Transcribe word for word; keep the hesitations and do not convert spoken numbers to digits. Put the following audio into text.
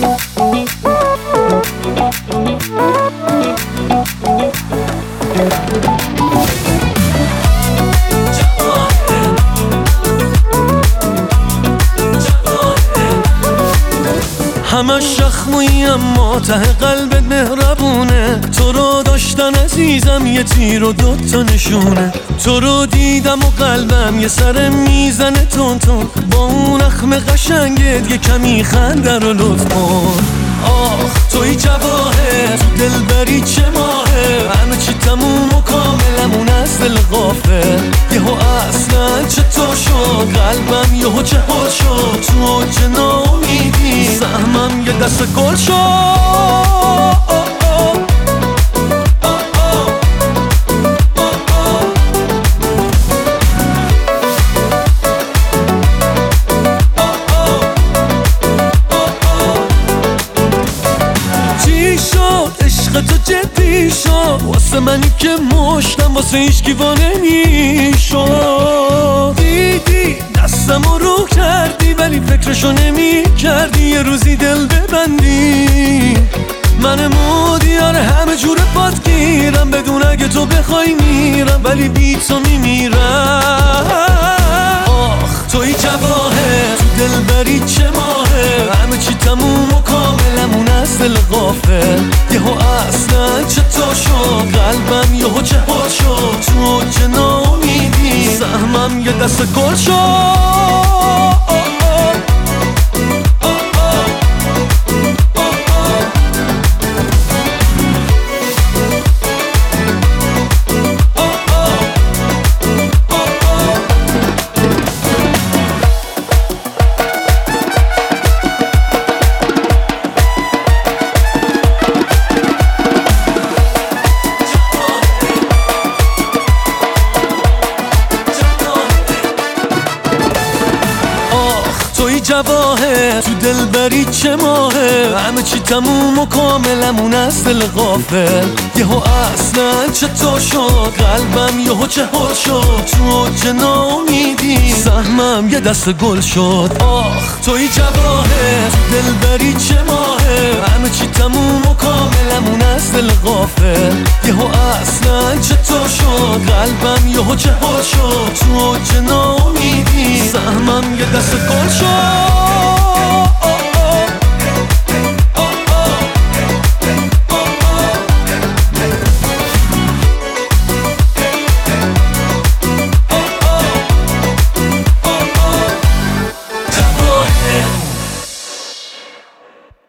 همش شخمویی اما ته قلبت مهربونه. تو رو داشتن عزیزم یه تیر و دوتا نشونه. تو رو دیدم و قلبم یه سر میزنه تون تون. با اون اخم قشنگت یه کمی خنده رو لطف کن. آخ توی جواهر تو دل بری چه ماهه. همه چی تموم و کاملمون از دل غافل. یهو اصلا چطور شد قلبم یهو چهار شد. تو اوج ناامیدی سهمم یه دست گل شد. تو جدی شد واسه منی که مشتم واسه هیچکی وا نمیشد. دیدی دستمو رو کردی ولی فکرشو نمی کردی یه روزی دل ببندی. من مودیار همه جور پات گیرم بدون اگه تو بخوای میرم ولی بی تو میمیرم. آخ توی جواهر تو دل بری چه ماهه. همه چی تموم و کاملمون از دل غافل. یهو اصلا چطور شد قلبم یهو چهار شد. تو اوج ناامیدی سهمم یه دست گل شد. توی جواهر تو دل بری چه ماهه. همه چی تموم و کاملمون از دل غافل. یهو اصلا چطور شد قلبم یهو چهار شد. تو اوج ناامیدی سهمم یه دست گل شد. آخ توی جواهر تو دل بری چه ماهه. همه چی تموم و کاملمون از دل غافل. یهو اصلا چطور شد قلبم یهو چهار شد. تو اوج ناامیدی سهمم یه دست گل شد.